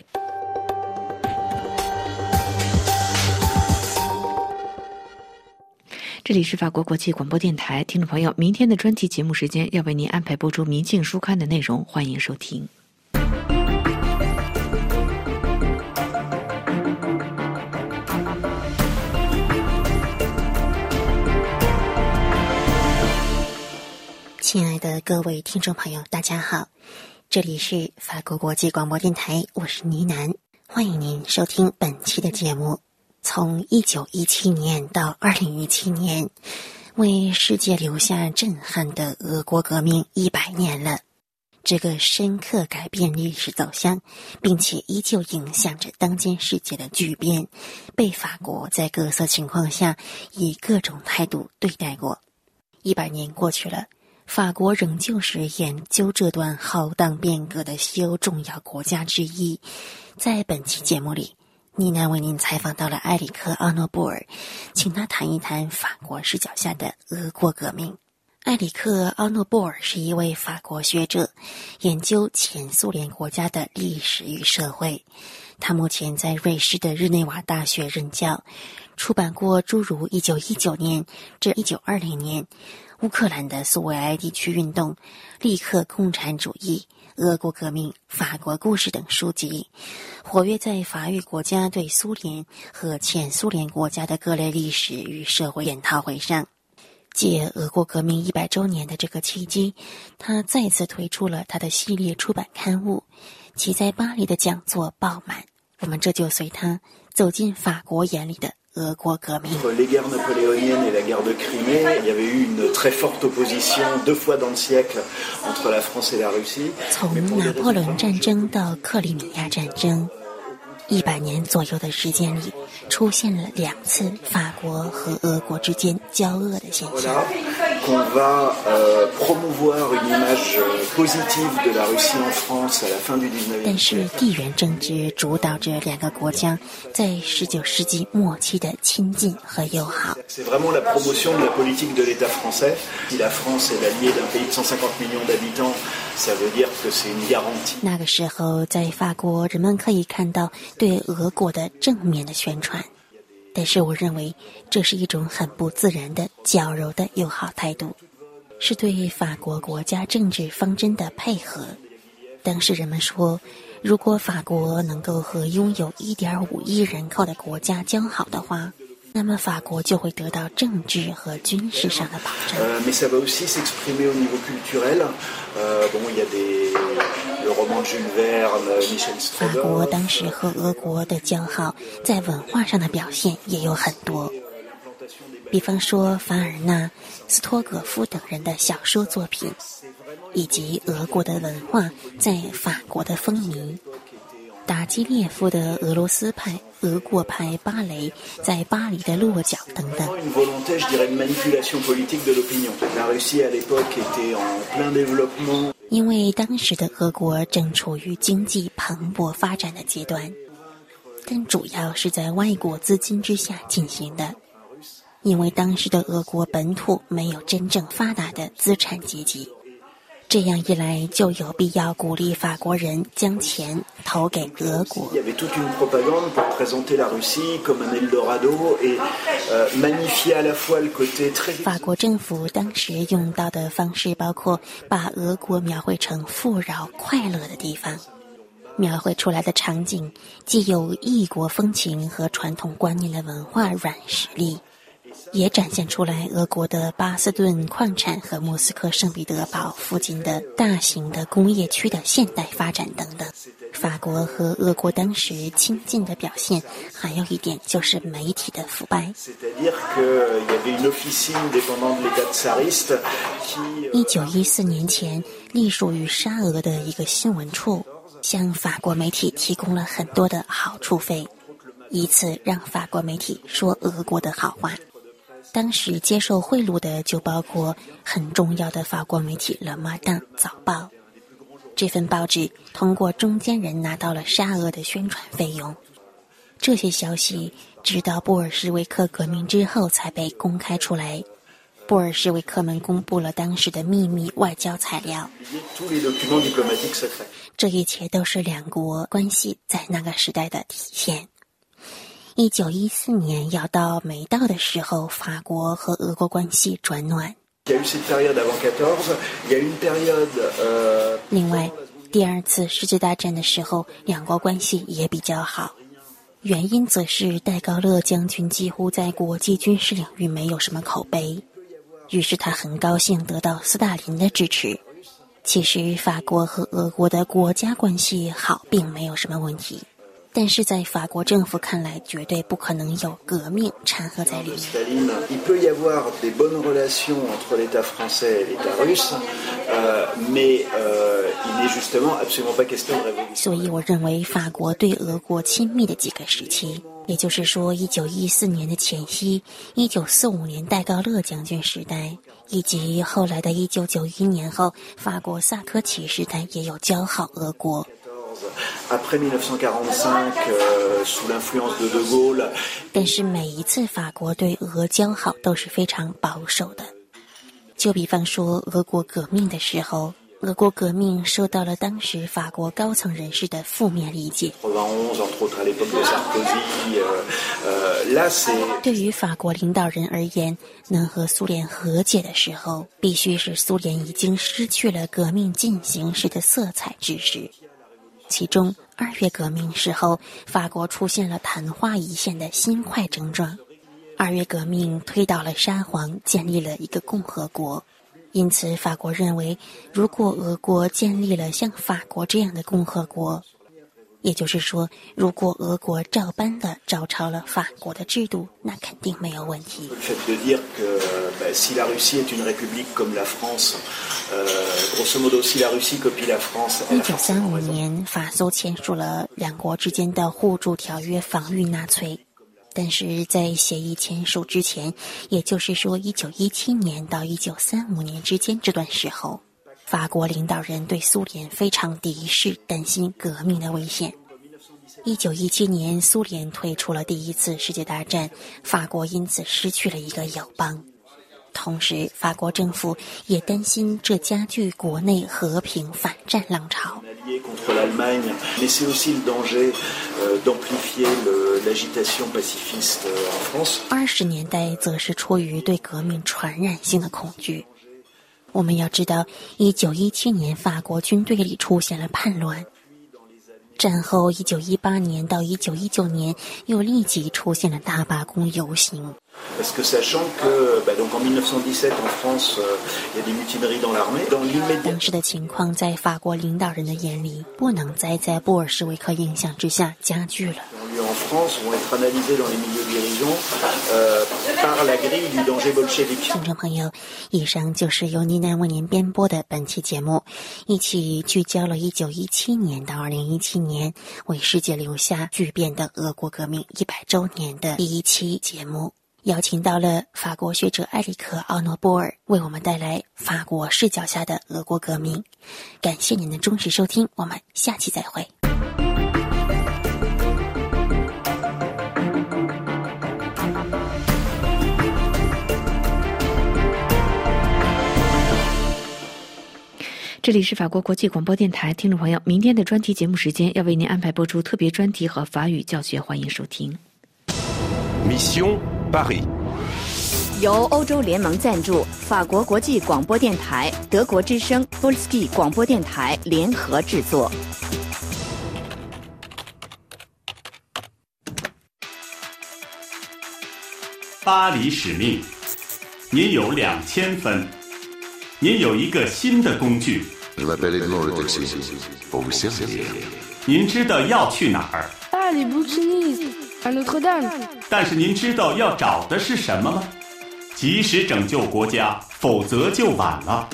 这里是法国国际广播电台，听众朋友，明天的专题节目时间要为您安排播出《明镜书刊》的内容，欢迎收听。 亲爱的各位听众朋友，大家好，这里是法国国际广播电台，我是倪楠，欢迎您收听本期的节目。从一九一七年到二零一七年，为世界留下震撼的俄国革命一百年了。这个深刻改变历史走向，并且依旧影响着当今世界的巨变，被法国在各色情况下以各种态度对待过。一百年过去了， 法国仍旧是研究这段浩荡变革的西欧重要国家之一。在本期节目里，妮娜为您采访到了埃里克·奥诺布尔，请他谈一谈法国视角下的俄国革命。埃里克·奥诺布尔是一位法国学者，研究前苏联国家的历史与社会。他目前在瑞士的日内瓦大学任教，出版过诸如一九一九年至一九二零年乌克兰的苏维埃地区运动、立刻共产主义、俄国革命、法国故事等书籍，活跃在法语国家对苏联和前苏联国家的各类历史与社会研讨会上。借俄国革命一百周年的这个契机，他再次推出了他的系列出版刊物，其在巴黎的讲座爆满。我们这就随他走进法国眼里的俄国革命。 Entre les guerres napoléoniennes et la guerre de Crimée, il y avait eu une très forte opposition deux fois dans le siècle entre la France et la Russie. 从拿破仑战争到克里米亚战争，一百年左右的时间里，出现了两次法国和俄国之间交恶的现象。 Qu'on va euh, promouvoir une image positive de la Russie en France à la fin du dix-neuvième siècle. 但是地缘政治主导着两个国家在十九世纪末期的亲近和友好。 C'est vraiment la promotion de la politique de l'État français. Si la France est l'allié d'un pays de cent cinquante millions d'habitants, ça veut dire que c'est une garantie. 那个时候，在法国，人们可以看到对俄国的正面的宣传。但是我认为这是一种很不自然的矫揉的友好态度，是对法国国家政治方针的配合。当时人们说，如果法国能够和拥有 一点五亿人口的国家交好的话，那么法国就会得到政治和军事上的保障。 Euh, mais ça va aussi s'exprimer au niveau culturel. Euh, bon, il y a des le roman de Jules Verne, Michel 法国 Strogoff. 当时和俄国的交好，在文化上的表现也有很多。比方说凡尔纳、斯托葛夫等人的小说作品，以及俄国的文化在法国的风靡。达基列夫的俄罗斯派、俄国派芭蕾在巴黎的落脚等等。 Une volonté, je dirais, de manipulation politique de l'opinion. La Russie à l'époque était en plein développement. 因为当时的俄国正处于经济蓬勃发展的阶段，但主要是在外国资金之下进行的。因为当时的俄国本土没有真正发达的资产阶级，这样一来就有必要鼓励法国人将钱投给俄国。 Il y avait toute une propagande pour présenter la Russie comme un Eldorado et euh, magnifier à la fois le côté très... 法国政府当时用到的方式包括把俄国描绘成富饶快乐的地方，描绘出来的场景既有异国风情和传统观念的文化软实力，也展现出来俄国的巴斯顿矿产和莫斯科圣彼得堡附近的大型的工业区的现代发展等等。法国和俄国当时亲近的表现，还有一点就是媒体的腐败。 C'est-à-dire qu'il y avait une officine dépendant de l'État tsariste qui... 一九一四年前，隶属于沙俄的一个新闻处，向法国媒体提供了很多的好处费，以此让法国媒体说俄国的好话。当时接受贿赂的就包括很重要的法国媒体《Le Matin》早报，这份报纸通过中间人拿到了沙俄的宣传费用。这些消息直到布尔什维克革命之后才被公开出来。布尔什维克们公布了当时的秘密外交材料， tous les documents diplomatiques secrets. 这一切都是两国关系在那个时代的体现。一九一四年要到没到的时候，法国和俄国关系转暖。 Il y a eu cette période avant quatorze, il y a eu une période... Euh, 另外，第二次世界大战的时候，两国关系也比较好。原因则是戴高乐将军几乎在国际军事领域没有什么口碑，于是他很高兴得到斯大林的支持。其实法国和俄国的国家关系好并没有什么问题，但是在法国政府看来绝对不可能有革命掺和在里面。 Staline, il peut y avoir des bonnes relations entre l'État français et l'État russe, euh, mais euh, il n'est justement absolument pas question de révolution. 所以我认为法国对俄国亲密的几个时期， 也就是说一九一四年的前夕，一九四五年戴高乐将军时代，以及后来的一九九一年后法国萨科齐时代也有交好俄国。但是每一次法国对俄交好都是非常保守的。就比方说俄国革命的时候，俄国革命受到了当时法国高层人士的负面理解。对于法国领导人而言，能和苏联和解的时候，必须是苏联已经失去了革命进行时的色彩之时。其中二月革命时候，法国出现了昙花一现的新快症状。二月革命推倒了沙皇，建立了一个共和国。因此法国认为，如果俄国建立了像法国这样的共和国，也就是说，如果俄国照搬的照抄了法国的制度，那肯定没有问题。一九三五年，法苏签署了两国之间的互助条约，防御纳粹。但是在协议签署之前，也就是说一九一七年到一九三五年之间这段时候，法国领导人对苏联非常敌视，担心革命的危险。一九一七年，苏联退出了第一次世界大战，法国因此失去了一个友邦。同时，法国政府也担心这加剧国内和平反战浪潮。二十年代则是出于对革命传染性的恐惧。我们要知道，一九一七年法国军队里出现了叛乱。战后一九一八年到一九一九年又立即出现了大罢工游行。当时的情况在法国领导人的眼里，不能再在布尔什维克影响之下加剧了。听众朋友，以上就是由倪楠为您编播的本期节目，一起聚焦了一九一七年到二零一七年为世界留下巨变的俄国革命一百周年的第一期节目，邀请到了法国学者埃里克·奥诺波尔为我们带来法国视角下的俄国革命。感谢您的忠实收听，我们下期再会。 这里是法国国际广播电台，听众朋友，明天的专题节目时间要为您安排播出特别专题和法语教学，欢迎收听。 Mission Paris， 由欧洲联盟赞助，法国国际广播电台、德国之声、波利斯基广播电台联合制作。 巴黎使命，您有两千分，您有一个新的工具。 Je m'appelle Edmond le taxi. Pour vous servir. 您知道要去哪儿？ Ah, les bouquinistes, à Notre-Dame. 但是您知道要找的是什么吗？及时拯救国家，否则就晚了。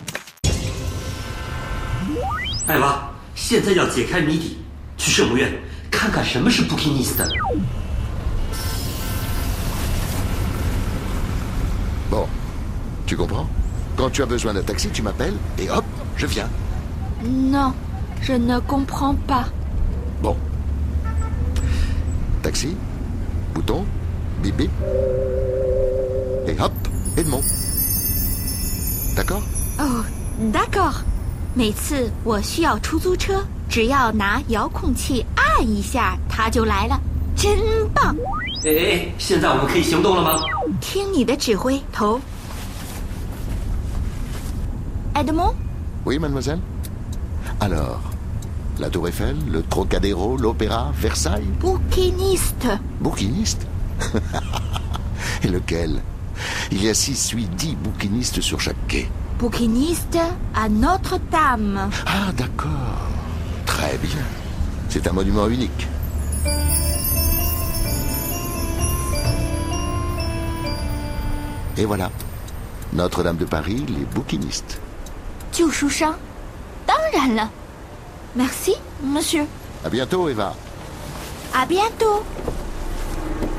艾娃，现在要解开谜底，去圣母院看看什么是 bouquiniste。 Bon, tu comprends? Quand tu as besoin d'un taxi, tu m'appelles et hop, je viens. Non, je ne comprends pas. Bon. Taxi, bouton, bip bip, et hop, Edmond. D'accord? Oh, d'accord. 每次我需要出租车，只要拿遥控器按一下，它就来了，真棒！ 哎，现在我们可以行动了吗？ 听你的指挥，头。Edmond? Oui, mademoiselle? Alors, la Tour Eiffel, le Trocadéro, l'Opéra, Versailles? Bouquiniste. Bouquiniste? Et lequel? Il y a six, huit, dix bouquinistes sur chaque quai. Bouquiniste à Notre-Dame. Ah, d'accord. Très bien. C'est un monument unique. Et voilà. Notre-Dame de Paris, les bouquinistes. 旧书商，当然了。Merci, monsieur. À bientôt, Eva. À bientôt.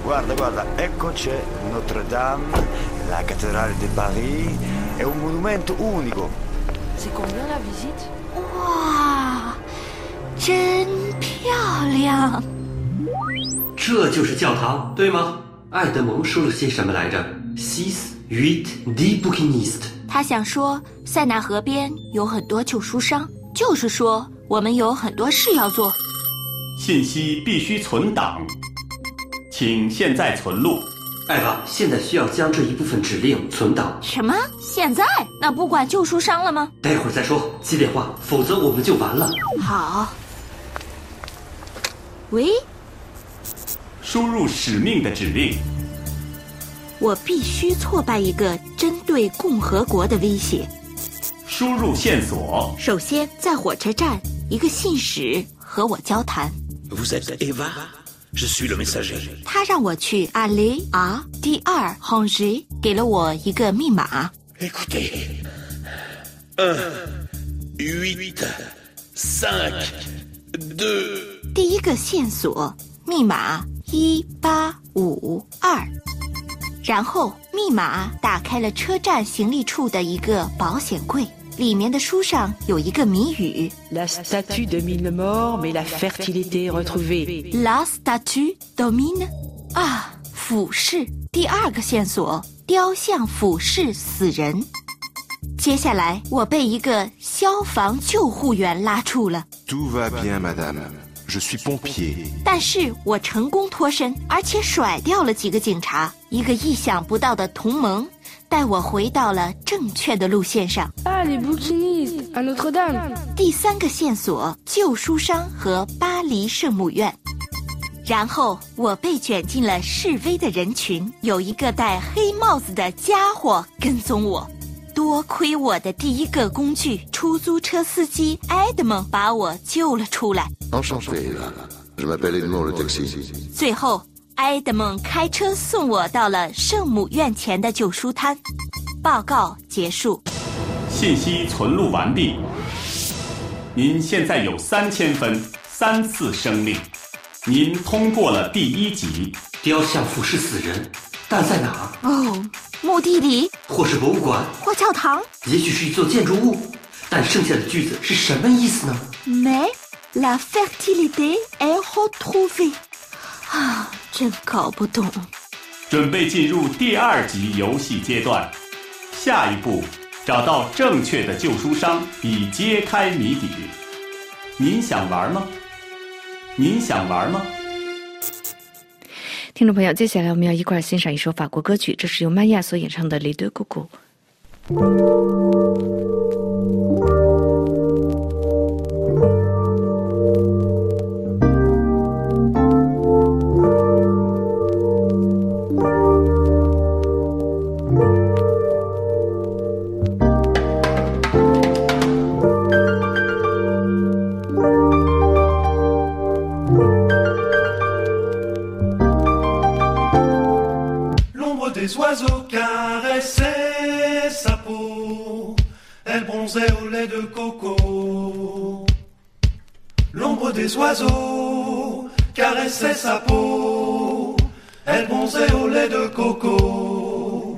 Guarda, guarda, ecco c'è Notre-Dame, la cattedrale di Paris, è un monumento unico. C'est combien la visite? 哇，真漂亮！ 这就是教堂，对吗？爱德蒙说了些什么来着 ？Six, huit, dix bouquinistes。 他想说，塞纳河边有很多旧书商，就是说我们有很多事要做。 信息必须存档，请现在存录。 艾娃，现在需要将这一部分指令存档。 什么？现在？那不管旧书商了吗？ 待会儿再说，机电化，否则我们就完了。 好。喂？ 输入使命的指令。 我必须挫败一个针对共和国的威胁。 输入线索。 首先，在火车站，一个信使和我交谈。 Vous êtes Eva? Je suis le messager. 他让我去阿雷啊，第二 Hongé 给了我一个密码。 Écoutez, un, huit, cinq, deux. 第一个线索，密码一八五二。然后密码打开了车站行李处的一个保险柜，里面的书上有一个谜语。 La statue domine le mort, mais la fertilité est retrouvée. La statue domine 啊，俯视。第二个线索，雕像俯视死人。接下来我被一个消防救护员拉住了。 Tout va bien, madame.Je suis pompier. 但是我成功脱身，而且甩掉了几个警察。一个意想不到的同盟带我回到了正确的路线上。 Ah, les bouquinistes à Notre-Dame. 第三个线索，旧书商和巴黎圣母院。然后我被卷进了示威的人群，有一个戴黑帽子的家伙跟踪我。多亏我的第一个工具出租车司机埃德蒙把我救了出来。 Enchanté, je m'appelle Edmond le taxi. 最后，埃德蒙开车送我到了圣母院前的旧书摊。报告结束。 信息存录完毕。您现在有三千分，三次生命。您通过了第一级。 雕像俯视死人，但在哪儿？ 哦，墓地里， 或是博物馆， 或教堂， 也许是一座建筑物。但剩下的句子是什么意思呢？ Mais la fertilité est retrouvée。啊，真搞不懂。 准备进入第二级游戏阶段，下一步找到正确的旧书商，以揭开谜底。您想玩吗？您想玩吗？ 听众朋友，接下来我们要一块欣赏一首法国歌曲，这是由曼亚所演唱的《Les deux cocos》。 Les oiseaux caressaient sa peau, elle bronzait au lait de coco. L'ombre des oiseaux caressait sa peau, elle bronzait au lait de coco.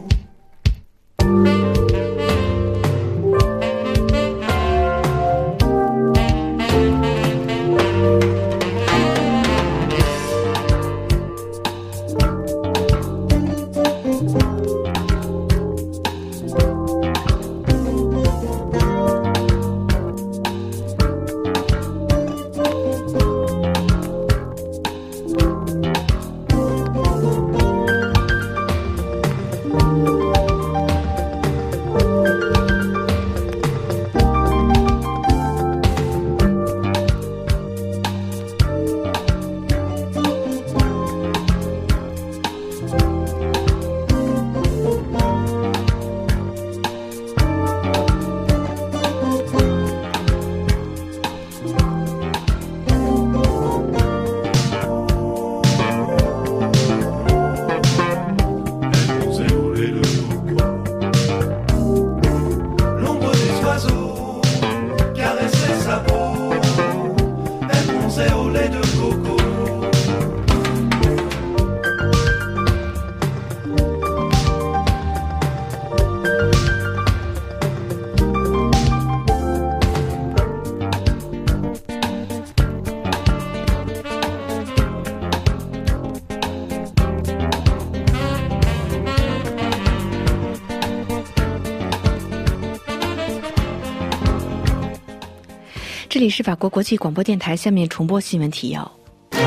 这里是法国国际广播电台，下面重播新闻提要。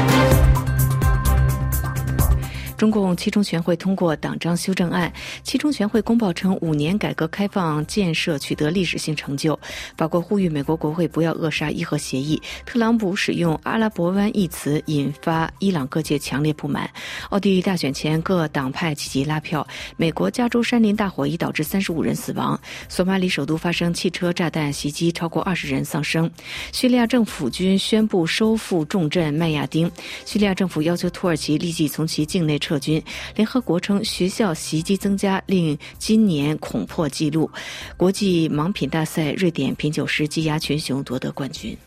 中共七中全会通过党章修正案，七中全会公报称五年改革开放建设取得历史性成就。法国呼吁美国国会不要扼杀伊核协议。特朗普使用阿拉伯湾一词引发伊朗各界强烈不满。奥地利大选前各党派积极拉票。美国加州山林大火已导致三十五人死亡。索马里首都发生汽车炸弹袭击，超过二十人丧生。叙利亚政府军宣布收复重镇麦亚丁。叙利亚政府要求土耳其立即从其境内撤军。联合国称学校袭击增加令今年恐破纪录。国际盲品大赛，瑞典品酒师鸡鸭群雄夺得冠军。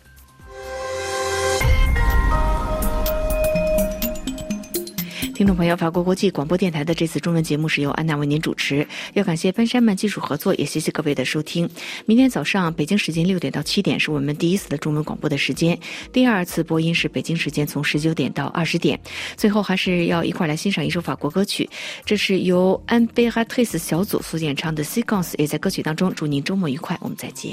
听众朋友，法国国际广播电台的这次中文节目是由安娜为您主持，要感谢奔山曼技术合作，也谢谢各位的收听。明天早上北京时间六点到七点是我们第一次的中文广播的时间，第二次播音是北京时间从十九点到二十点。最后还是要一块来欣赏一首法国歌曲，这是由安贝哈特斯小组所演唱的 Sequence， 也在歌曲当中祝您周末愉快，我们再见。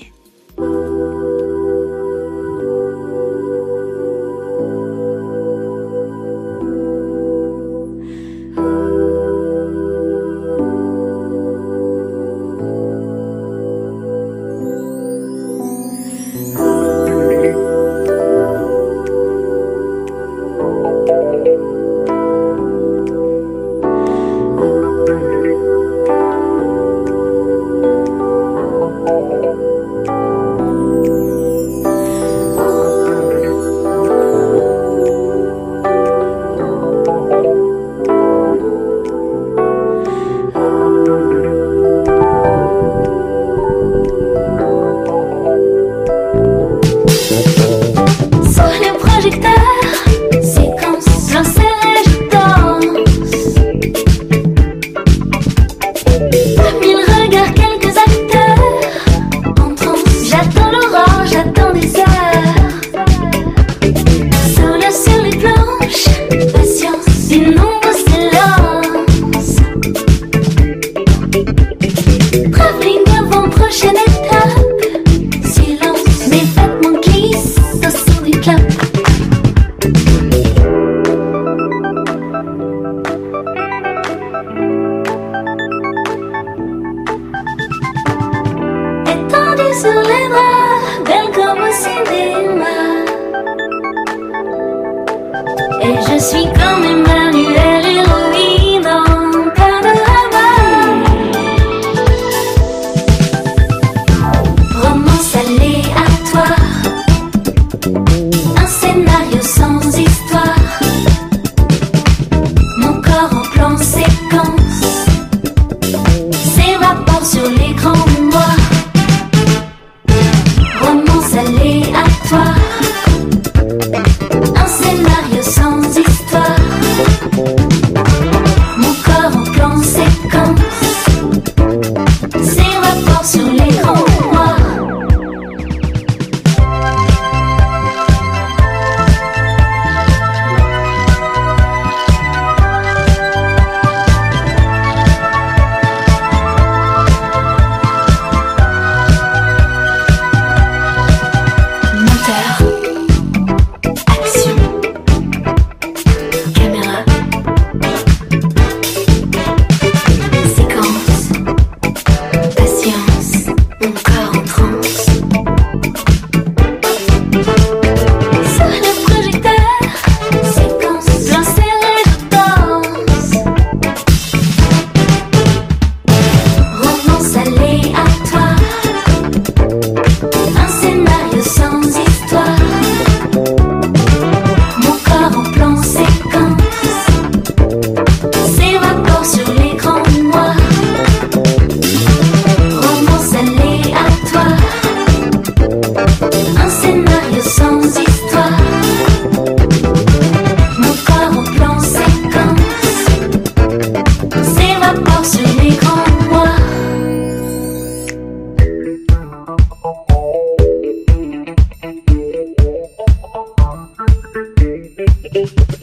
Thank you.